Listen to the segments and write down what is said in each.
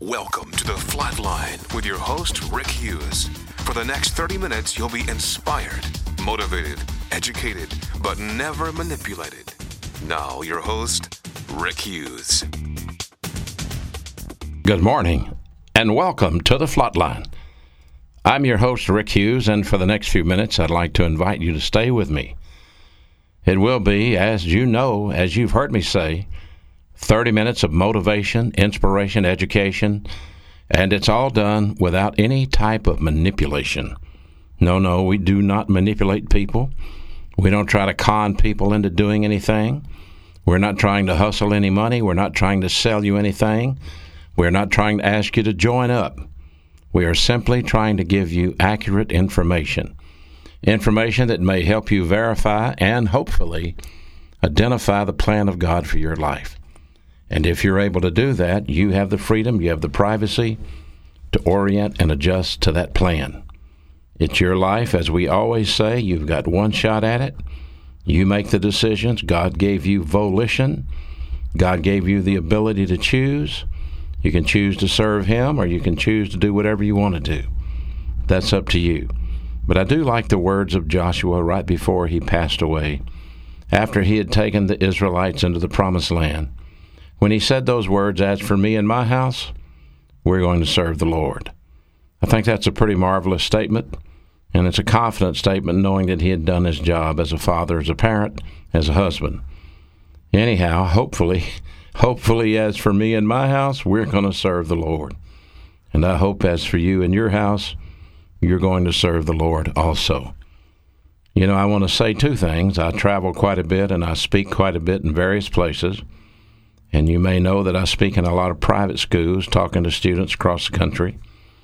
Welcome to The Flatline with your host, Rick Hughes. For the next 30 minutes, you'll be inspired, motivated, educated, but never manipulated. Now, your host, Rick Hughes. Good morning, and welcome to The Flatline. I'm your host, Rick Hughes, and for the next few minutes, I'd like to invite you to stay with me. It will be, as you know, as you've heard me say, 30 minutes of motivation, inspiration, education, and it's all done without any type of manipulation. No, we do not manipulate people. We don't try to con people into doing anything. We're not trying to hustle any money. We're not trying to sell you anything. We're not trying to ask you to join up. We are simply trying to give you accurate information that may help you verify and hopefully identify the plan of God for your life. And if you're able to do that, you have the freedom, you have the privacy to orient and adjust to that plan. It's your life, as we always say. You've got one shot at it. You make the decisions. God gave you volition. God gave you the ability to choose. You can choose to serve Him, or you can choose to do whatever you want to do. That's up to you. But I do like the words of Joshua right before he passed away, after he had taken the Israelites into the Promised Land. When he said those words, "As for me and my house, we're going to serve the Lord." I think that's a pretty marvelous statement, and it's a confident statement knowing that he had done his job as a father, as a parent, as a husband. Anyhow, hopefully, as for me and my house, we're going to serve the Lord. And I hope as for you and your house, you're going to serve the Lord also. You know, I want to say two things. I travel quite a bit, and I speak quite a bit in various places. And you may know that I speak in a lot of private schools, talking to students across the country.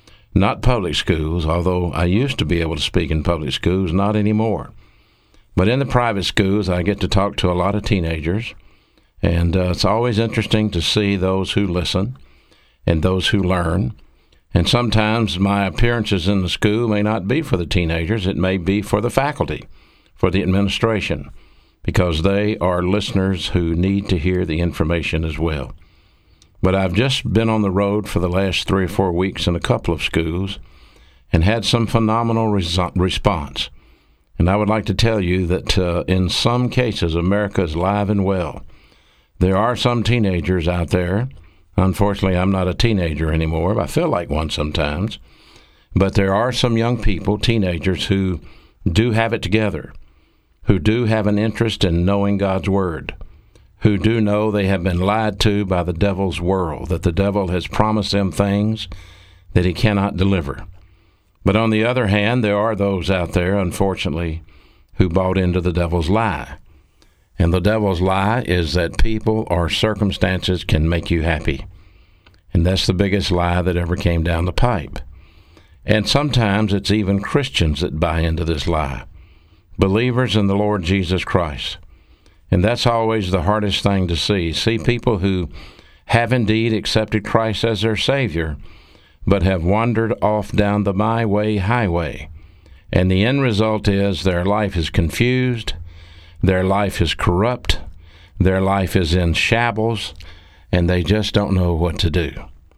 Not public schools, although I used to be able to speak in public schools, not anymore. But in the private schools, I get to talk to a lot of teenagers. And it's always interesting to see those who listen and those who learn. And sometimes my appearances in the school may not be for the teenagers. It may be for the faculty, for the administration, because they are listeners who need to hear the information as well. But I've just been on the road for the last 3 or 4 weeks in a couple of schools and had some phenomenal response. And I would like to tell you that in some cases, America is alive and well. There are some teenagers out there. Unfortunately, I'm not a teenager anymore, but I feel like one sometimes. But there are some young people, teenagers, who do have it together, who do have an interest in knowing God's Word, who do know they have been lied to by the devil's world, that the devil has promised them things that he cannot deliver. But on the other hand, there are those out there, unfortunately, who bought into the devil's lie. And the devil's lie is that people or circumstances can make you happy. And that's the biggest lie that ever came down the pipe. And sometimes it's even Christians that buy into this lie, believers in the Lord Jesus Christ. And that's always the hardest thing to see. See people who have indeed accepted Christ as their Savior, but have wandered off down the my way highway. And the end result is their life is confused, their life is corrupt, their life is in shambles, and they just don't know what to do.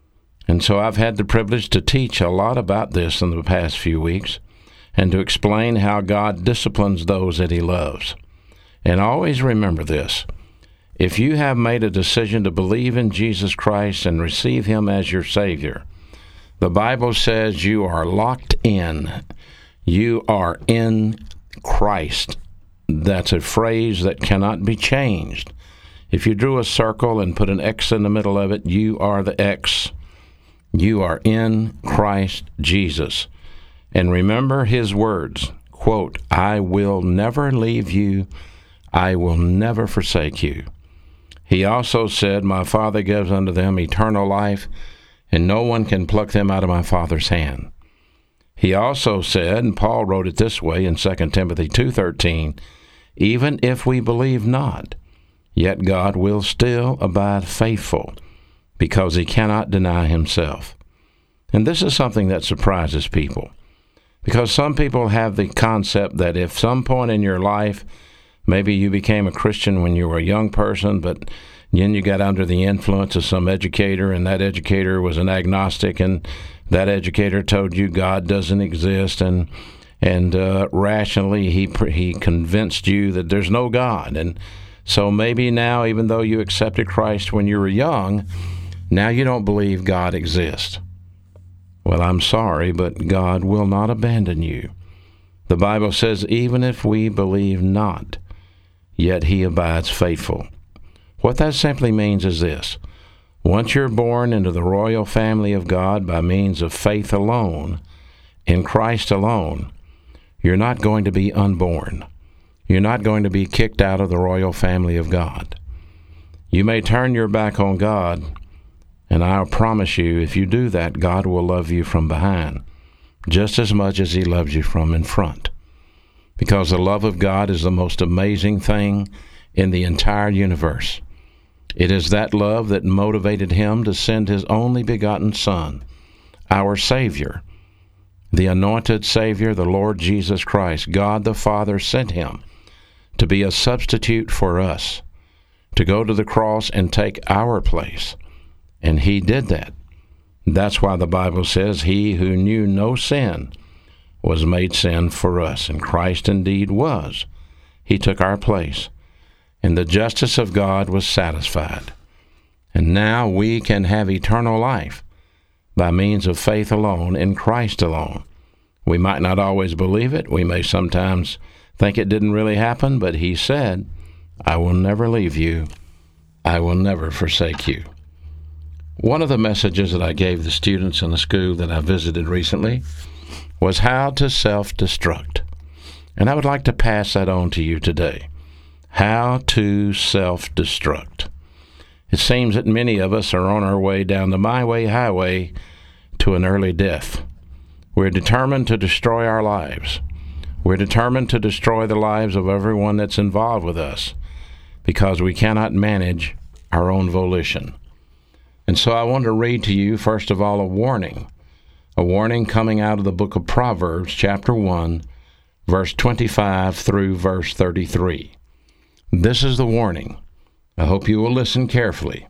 And so I've had the privilege to teach a lot about this in the past few weeks, and to explain how God disciplines those that He loves. And always remember this: if you have made a decision to believe in Jesus Christ and receive Him as your Savior, the Bible says you are locked in. You are in Christ. That's a phrase that cannot be changed. If you drew a circle and put an X in the middle of it, you are the X. You are in Christ Jesus. And remember His words, quote, "I will never leave you. I will never forsake you." He also said, "My Father gives unto them eternal life, and no one can pluck them out of my Father's hand." He also said, and Paul wrote it this way in 2 Timothy 2:13, "Even if we believe not, yet God will still abide faithful, because He cannot deny Himself." And this is something that surprises people, because some people have the concept that if some point in your life, maybe you became a Christian when you were a young person, but Then you got under the influence of some educator, and that educator was an agnostic, and that educator told you God doesn't exist, and rationally he convinced you that there's no God. And so maybe now, even though you accepted Christ when you were young, now you don't believe God exists. Well, I'm sorry, but God will not abandon you. The Bible says, even if we believe not, yet he abides faithful. What that simply means is this: once you're born into the royal family of God by means of faith alone, in Christ alone, you're not going to be unborn. You're not going to be kicked out of the royal family of God. You may turn your back on God, and I'll promise you, if you do that, God will love you from behind just as much as he loves you from in front. Because the love of God is the most amazing thing in the entire universe. It is that love that motivated him to send his only begotten Son, our Savior, the anointed Savior, the Lord Jesus Christ. God the Father sent him to be a substitute for us, to go to the cross and take our place. And he did that. That's why the Bible says, he who knew no sin was made sin for us. And Christ indeed was. He took our place. And the justice of God was satisfied. And now we can have eternal life by means of faith alone in Christ alone. We might not always believe it. We may sometimes think it didn't really happen, but he said, I will never leave you. I will never forsake you. One of the messages that I gave the students in the school that I visited recently was how to self-destruct. And I would like to pass that on to you today. How to self-destruct. It seems that many of us are on our way down the my way highway to an early death. We're determined to destroy our lives. We're determined to destroy the lives of everyone that's involved with us because we cannot manage our own volition. And so I want to read to you, first of all, a warning coming out of the book of Proverbs, chapter 1, verse 25 through verse 33. This is the warning. I hope you will listen carefully.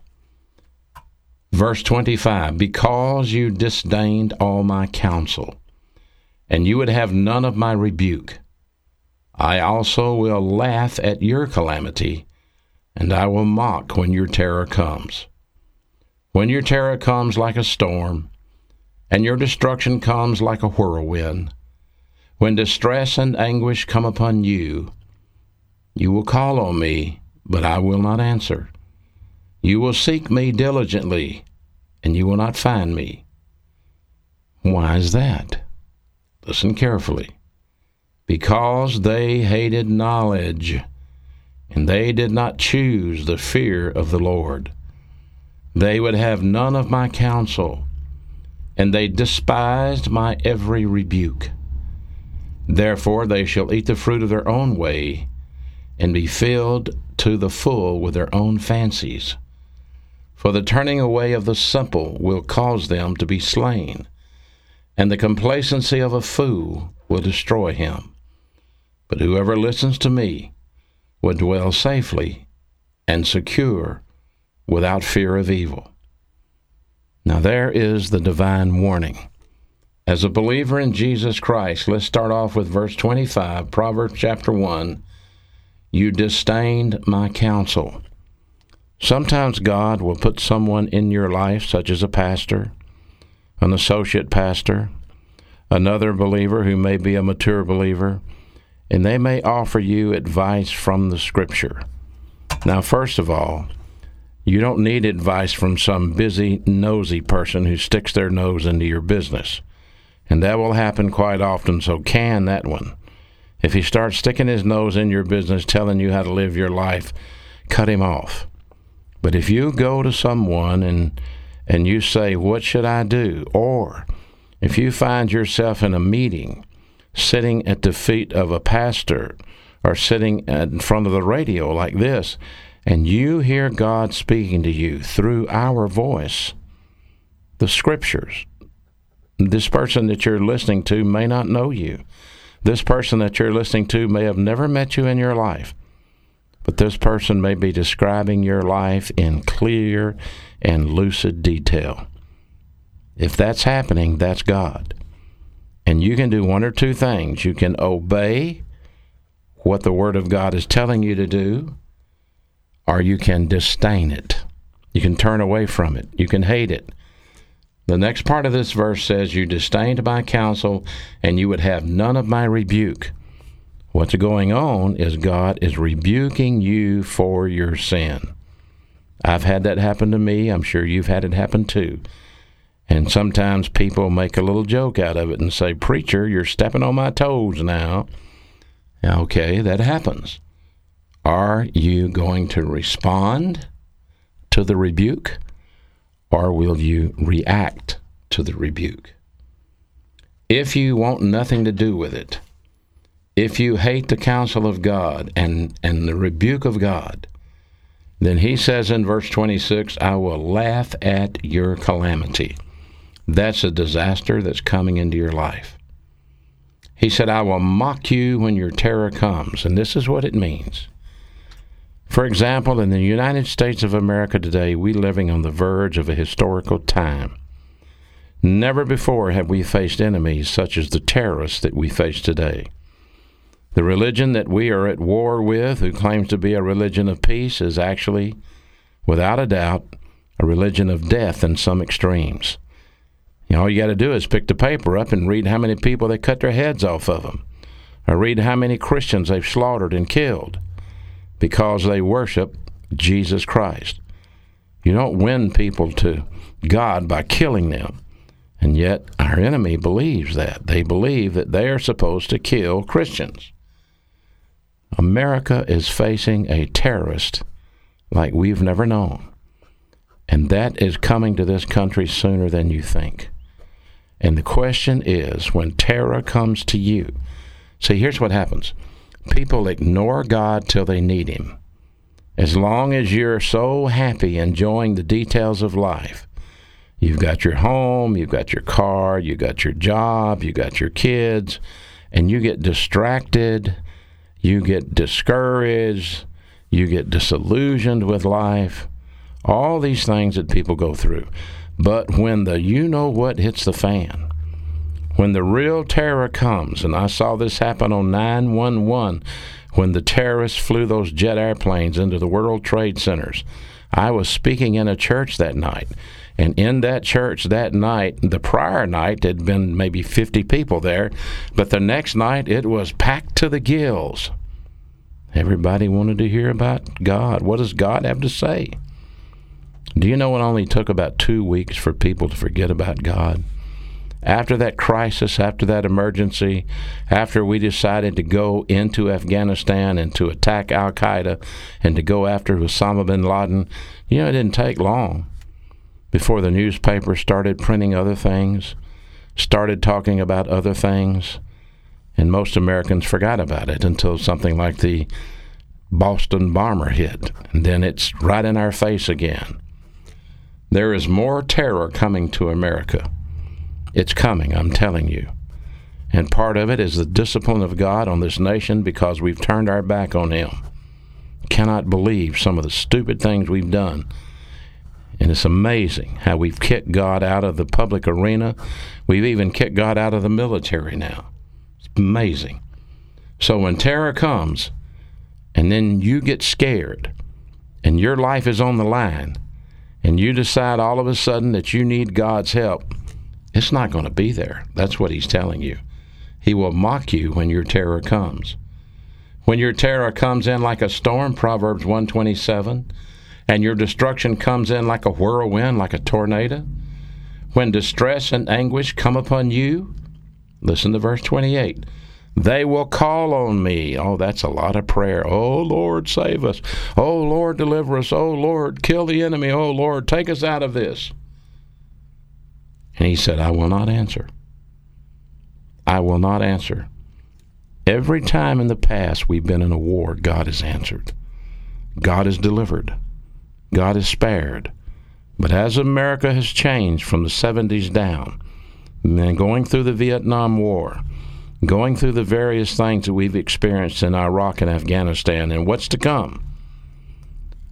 Verse 25, because you disdained all my counsel, and you would have none of my rebuke, I also will laugh at your calamity, and I will mock when your terror comes. When your terror comes like a storm, and your destruction comes like a whirlwind, when distress and anguish come upon you, you will call on me, but I will not answer. You will seek me diligently, and you will not find me. Why is that? Listen carefully. Because they hated knowledge, and they did not choose the fear of the Lord. They would have none of my counsel, and they despised my every rebuke. Therefore they shall eat the fruit of their own way, and be filled to the full with their own fancies. For the turning away of the simple will cause them to be slain, and the complacency of a fool will destroy him. But whoever listens to me will dwell safely and secure without fear of evil. Now there is the divine warning. As a believer in Jesus Christ, let's start off with verse 25, Proverbs chapter 1. You disdained my counsel. Sometimes God will put someone in your life, such as a pastor, an associate pastor, another believer who may be a mature believer, and they may offer you advice from the Scripture. Now, first of all, you don't need advice from some busy, nosy person who sticks their nose into your business. And that will happen quite often, so can that one. If he starts sticking his nose in your business, telling you how to live your life, cut him off. But if you go to someone and you say, what should I do? Or if you find yourself in a meeting, sitting at the feet of a pastor, or sitting in front of the radio like this, and you hear God speaking to you through our voice, the Scriptures, this person that you're listening to may not know you. This person that you're listening to may have never met you in your life. but this person may be describing your life in clear and lucid detail. If that's happening, that's God. And you can do one or two things. You can obey what the Word of God is telling you to do, or you can disdain it. You can turn away from it. You can hate it. The next part of this verse says, you disdained my counsel, and you would have none of my rebuke. What's going on is God is rebuking you for your sin. I've had that happen to me. I'm sure you've had it happen too. And sometimes people make a little joke out of it and say, preacher, you're stepping on my toes now. Okay, that happens. Are you going to respond to the rebuke, or will you react to the rebuke? If you want nothing to do with it, if you hate the counsel of God and the rebuke of God, then he says in verse 26, I will laugh at your calamity. That's a disaster that's coming into your life. He said, I will mock you when your terror comes. And this is what it means. For example, in the United States of America today, we're living on the verge of a historical time. Never before have we faced enemies such as the terrorists that we face today. The religion that we are at war with, who claims to be a religion of peace, is actually, without a doubt, a religion of death in some extremes. All you got to do is pick the paper up and read how many people they cut their heads off of them, or read how many Christians they've slaughtered and killed because they worship Jesus Christ. You don't win people to God by killing them. And yet our enemy believes that. They believe that they are supposed to kill Christians. America is facing a terrorist like we've never known. And that is coming to this country sooner than you think. And the question is, when terror comes to you, see, here's what happens. People ignore God till they need him. As long as you're so happy enjoying the details of life, you've got your home, you've got your car, you've got your job, you've got your kids, and you get distracted, you get discouraged, you get disillusioned with life, all these things that people go through. But when the you-know-what hits the fan, when the real terror comes, and I saw this happen on 9/11, when the terrorists flew those jet airplanes into the World Trade Centers. I was speaking in a church that night, and in that church that night, the prior night, there had been maybe 50 people there, but the next night it was packed to the gills. Everybody wanted to hear about God. What does God have to say? Do you know it only took about 2 weeks for people to forget about God? After that crisis, after that emergency, after we decided to go into Afghanistan and to attack Al-Qaeda and to go after Osama bin Laden, it didn't take long before the newspaper started printing other things, started talking about other things, and most Americans forgot about it until something like the Boston bomber hit, and then it's right in our face again. There is more terror coming to America. It's coming, I'm telling you. And part of it is the discipline of God on this nation because we've turned our back on him. Cannot believe some of the stupid things we've done. And it's amazing how we've kicked God out of the public arena. We've even kicked God out of the military now. It's amazing. So when terror comes, and then you get scared, and your life is on the line, and you decide all of a sudden that you need God's help, it's not going to be there. That's what he's telling you. He will mock you when your terror comes. When your terror comes in like a storm, Proverbs 1:27, and your destruction comes in like a whirlwind, like a tornado, when distress and anguish come upon you, listen to verse 28. They will call on me. Oh, that's a lot of prayer. Oh, Lord, save us. Oh, Lord, deliver us. Oh, Lord, kill the enemy. Oh, Lord, take us out of this. And he said, I will not answer. I will not answer. Every time in the past we've been in a war, God has answered. God has delivered. God has spared. But as America has changed from the 70s down, and going through the Vietnam War, going through the various things that we've experienced in Iraq and Afghanistan and what's to come,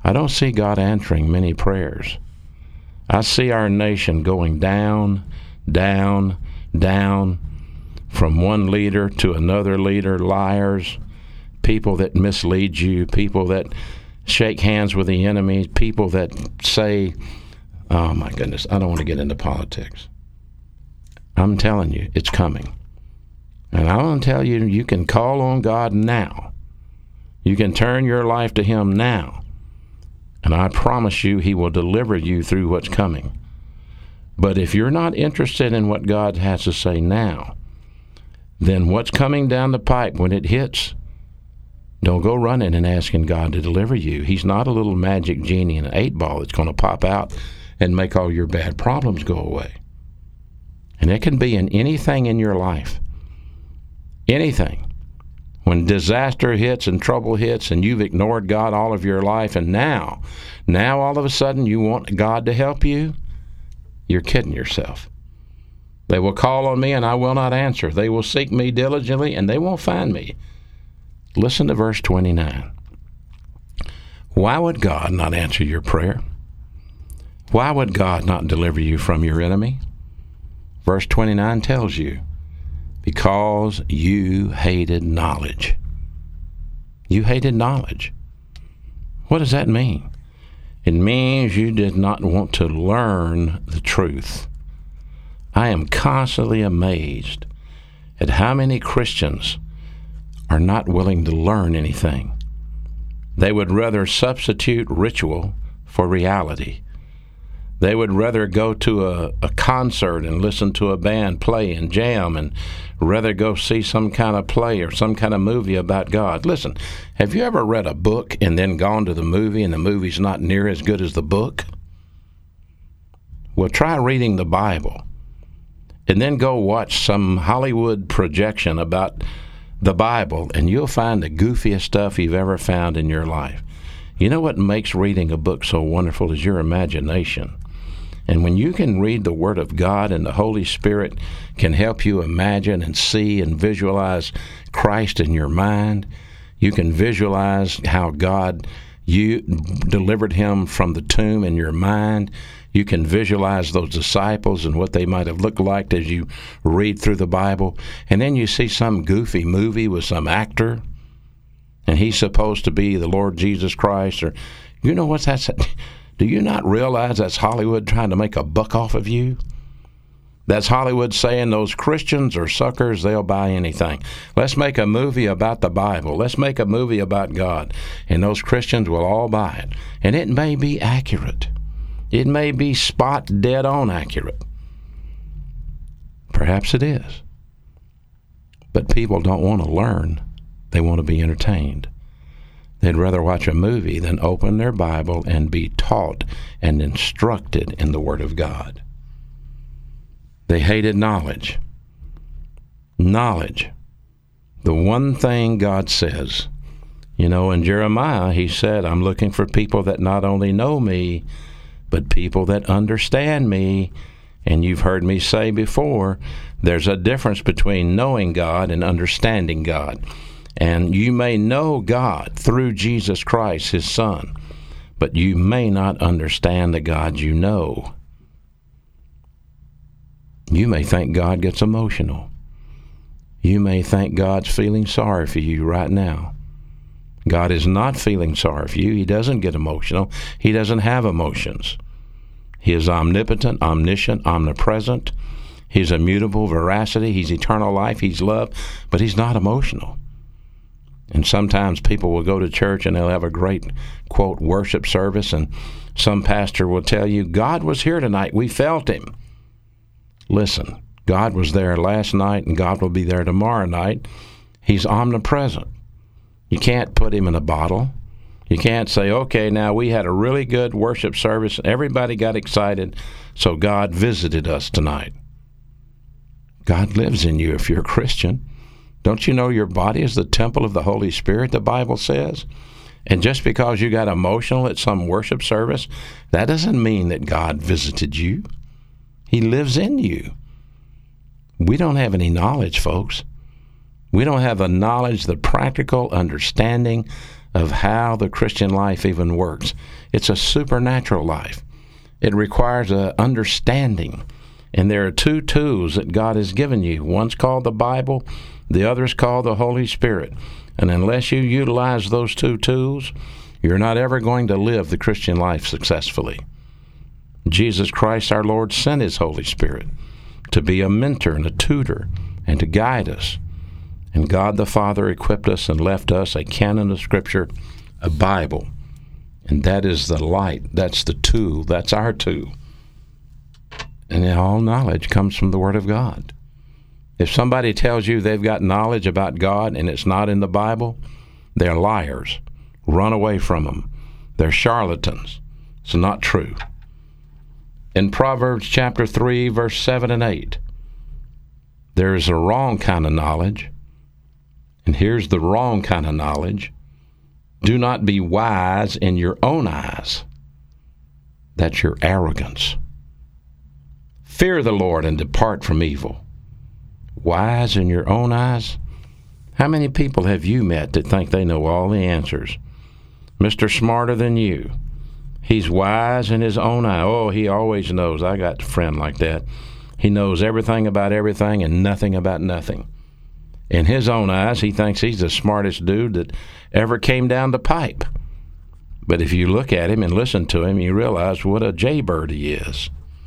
I don't see God answering many prayers. I see our nation going down, down, down, from one leader to another leader, liars, people that mislead you, people that shake hands with the enemy, people that say, oh my goodness, I don't want to get into politics. I'm telling you, it's coming. And I want to tell you, you can call on God now. You can turn your life to Him now. And I promise you, He will deliver you through what's coming. But if you're not interested in what God has to say now, then what's coming down the pipe, when it hits, don't go running and asking God to deliver you. He's not a little magic genie in an 8-ball that's going to pop out and make all your bad problems go away. And it can be in anything in your life. Anything. When disaster hits and trouble hits and you've ignored God all of your life, and now all of a sudden you want God to help you, you're kidding yourself. They will call on me and I will not answer. They will seek me diligently and they won't find me. Listen to verse 29. Why would God not answer your prayer? Why would God not deliver you from your enemy? Verse 29 tells you, because you hated knowledge. You hated knowledge. What does that mean? It means you did not want to learn the truth. I am constantly amazed at how many Christians are not willing to learn anything. They would rather substitute ritual for reality. They would rather go to a concert and listen to a band play and jam, and rather go see some kind of play or some kind of movie about God. Listen, have you ever read a book and then gone to the movie and the movie's not near as good as the book? Well, try reading the Bible and then go watch some Hollywood projection about the Bible, and you'll find the goofiest stuff you've ever found in your life. You know what makes reading a book so wonderful is your imagination. And when you can read the Word of God and the Holy Spirit can help you imagine and see and visualize Christ in your mind, you can visualize how you delivered Him from the tomb in your mind. You can visualize those disciples and what they might have looked like as you read through the Bible. And then you see some goofy movie with some actor, and he's supposed to be the Lord Jesus Christ. Or, you know what that's... Do you not realize that's Hollywood trying to make a buck off of you? That's Hollywood saying those Christians are suckers, they'll buy anything. Let's make a movie about the Bible. Let's make a movie about God. And those Christians will all buy it. And it may be accurate. It may be spot dead on accurate. Perhaps it is. But people don't want to learn. They want to be entertained. They'd rather watch a movie than open their Bible and be taught and instructed in the Word of God. They hated knowledge. Knowledge. The one thing God says. You know, in Jeremiah, He said, I'm looking for people that not only know me, but people that understand me. And you've heard me say before, there's a difference between knowing God and understanding God. And you may know God through Jesus Christ, His Son, but you may not understand the God you know. You may think God gets emotional. You may think God's feeling sorry for you right now. God is not feeling sorry for you. He doesn't get emotional. He doesn't have emotions. He is omnipotent, omniscient, omnipresent. He's immutable veracity. He's eternal life. He's love, but He's not emotional. And sometimes people will go to church and they'll have a great, quote, worship service, and some pastor will tell you, God was here tonight. We felt Him. Listen, God was there last night and God will be there tomorrow night. He's omnipresent. You can't put Him in a bottle. You can't say, okay, now we had a really good worship service and everybody got excited, so God visited us tonight. God lives in you if you're a Christian. Don't you know your body is the temple of the Holy Spirit, the Bible says? And just because you got emotional at some worship service, that doesn't mean that God visited you. He lives in you. We don't have any knowledge, folks. We don't have the knowledge, the practical understanding of how the Christian life even works. It's a supernatural life. It requires an understanding. And there are two tools that God has given you. One's called the Bible, the other's called the Holy Spirit. And unless you utilize those two tools, you're not ever going to live the Christian life successfully. Jesus Christ our Lord sent His Holy Spirit to be a mentor and a tutor and to guide us. And God the Father equipped us and left us a canon of Scripture, a Bible. And that is the light. That's the tool. That's our tool. And all knowledge comes from the Word of God. If somebody tells you they've got knowledge about God and it's not in the Bible, they're liars. Run away from them. They're charlatans. It's not true. In Proverbs chapter 3, verse 7 and 8, there is a wrong kind of knowledge. And here's the wrong kind of knowledge. Do not be wise in your own eyes. That's your arrogance. Fear the Lord and depart from evil. Wise in your own eyes? How many people have you met that think they know all the answers? Mr. Smarter than you. He's wise in his own eye. Oh, he always knows. I got a friend like that. He knows everything about everything and nothing about nothing. In his own eyes, he thinks he's the smartest dude that ever came down the pipe. But if you look at him and listen to him, you realize what a jaybird he is.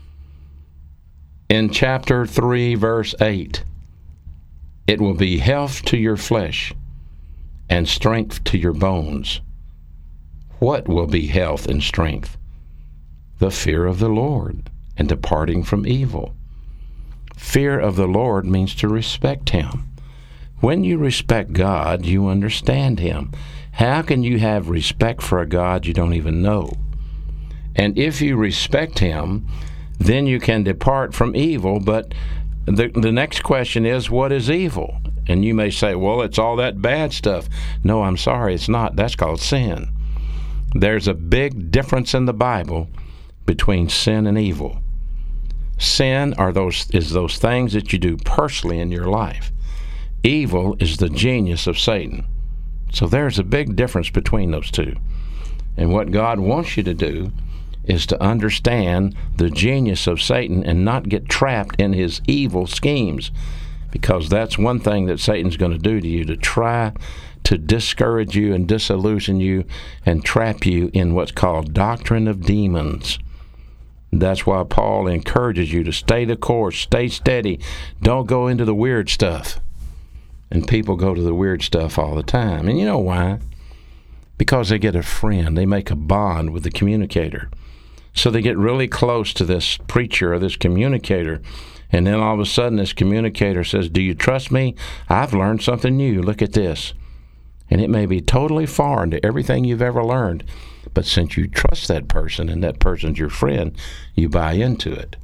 In chapter 3, verse 8, it will be health to your flesh and strength to your bones. What will be health and strength? The fear of the Lord and departing from evil. Fear of the Lord means to respect Him. When you respect God, you understand Him. How can you have respect for a God you don't even know? And if you respect Him, then you can depart from evil. But the next question is, what is evil? And you may say, well, it's all that bad stuff. No, I'm sorry, it's not. That's called sin. There's a big difference in the Bible between sin and evil. Sin is those things that you do personally in your life. Evil is the genius of Satan. So there's a big difference between those two. And what God wants you to do is to understand the genius of Satan and not get trapped in his evil schemes, because that's one thing that Satan's going to do to you, to try to discourage you and disillusion you and trap you in what's called doctrine of demons. That's why Paul encourages you to stay the course, stay steady, don't go into the weird stuff. And people go to the weird stuff all the time. And you know why? Because they get a friend. They make a bond with the communicator. So they get really close to this preacher or this communicator. And then all of a sudden this communicator says, do you trust me? I've learned something new. Look at this. And it may be totally foreign to everything you've ever learned. But since you trust that person and that person's your friend, you buy into it.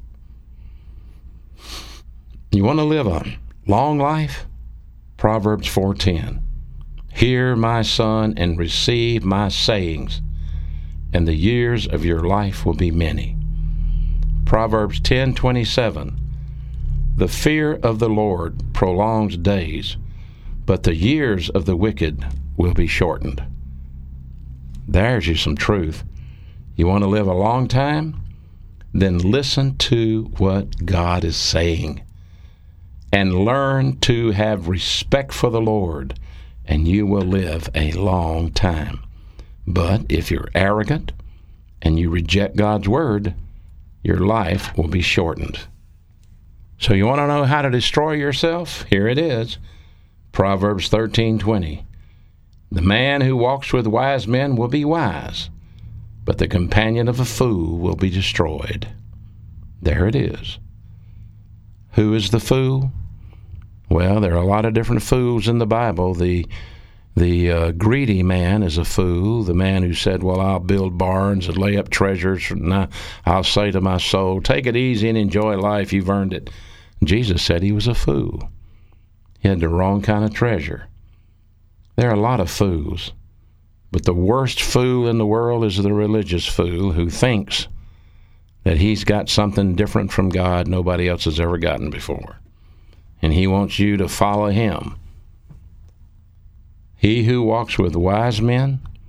You want to live a long life? Proverbs 4:10. Hear, my son, and receive my sayings, and the years of your life will be many. Proverbs 10:27. The fear of the Lord prolongs days, but the years of the wicked will be shortened. There's you some truth. You want to live a long time? Then listen to what God is saying. And learn to have respect for the Lord, and you will live a long time. But if you're arrogant and you reject God's word, your life will be shortened. So you want to know how to destroy yourself? Here it is. Proverbs 13:20. The man who walks with wise men will be wise, but the companion of a fool will be destroyed. There it is. Who is the fool? Well, there are a lot of different fools in the Bible. The greedy man is a fool. The man who said, well, I'll build barns and lay up treasures, and I'll say to my soul, take it easy and enjoy life. You've earned it. Jesus said he was a fool. He had the wrong kind of treasure. There are a lot of fools, but the worst fool in the world is the religious fool who thinks that he's got something different from God nobody else has ever gotten before. And he wants you to follow him. He who walks with wise men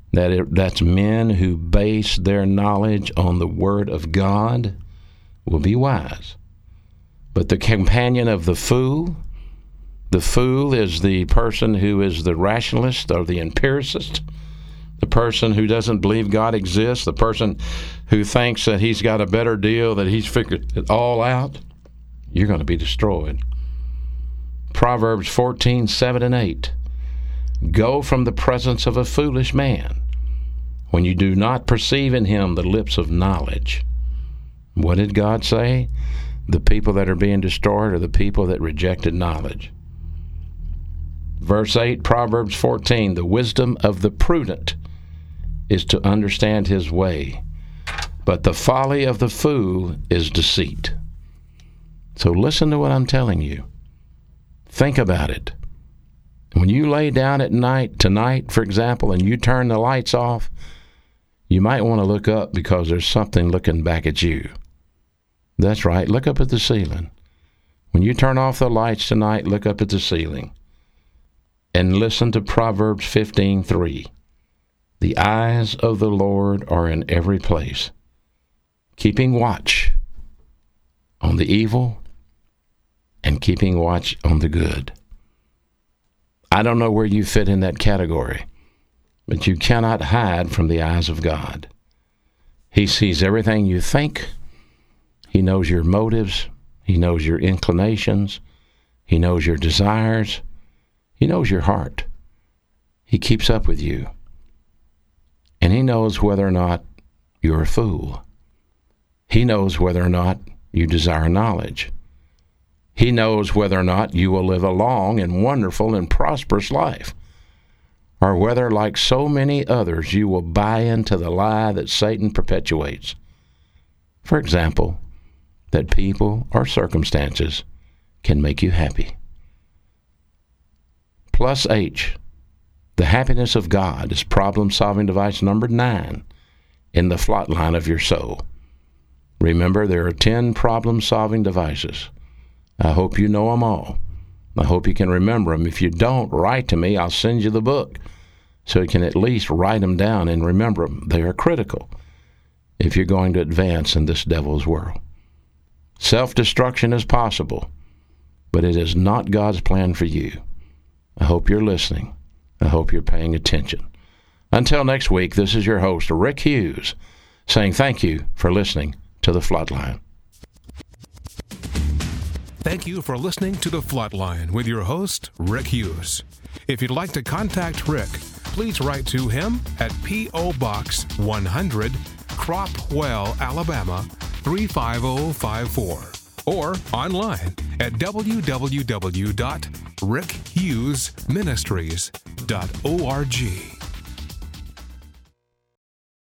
That's men who base their knowledge on the Word of God will be wise. But the companion of the fool is the person who is the rationalist or the empiricist, the person who doesn't believe God exists, the person who thinks that he's got a better deal, that he's figured it all out. You're going to be destroyed. Proverbs 14:7 and 8. Go from the presence of a foolish man when you do not perceive in him the lips of knowledge. What did God say? The people that are being destroyed are the people that rejected knowledge. Verse 8, Proverbs 14, the wisdom of the prudent is to understand his way, but the folly of the fool is deceit. So listen to what I'm telling you. Think about it. When you lay down at night, tonight, for example, and you turn the lights off, you might want to look up because there's something looking back at you. That's right, look up at the ceiling. When you turn off the lights tonight, look up at the ceiling and listen to Proverbs 15:3. The eyes of the Lord are in every place, keeping watch on the evil and keeping watch on the good. I don't know where you fit in that category, but you cannot hide from the eyes of God. He sees everything you think. He knows your motives. He knows your inclinations. He knows your desires. He knows your heart. He keeps up with you. And he knows whether or not you're a fool. He knows whether or not you desire knowledge. He knows whether or not you will live a long and wonderful and prosperous life, or whether, like so many others, you will buy into the lie that Satan perpetuates. For example, that people or circumstances can make you happy. Plus H, the happiness of God is problem-solving device number 9 in the flot line of your soul. Remember, there are 10 problem-solving devices. I hope you know them all. I hope you can remember them. If you don't, write to me. I'll send you the book so you can at least write them down and remember them. They are critical if you're going to advance in this devil's world. Self-destruction is possible, but it is not God's plan for you. I hope you're listening. I hope you're paying attention. Until next week, this is your host, Rick Hughes, saying thank you for listening to The Flatline. Thank you for listening to The Flatline with your host, Rick Hughes. If you'd like to contact Rick, please write to him at P.O. Box 100, Cropwell, Alabama 35054, or online at www.rickhughesministries.org.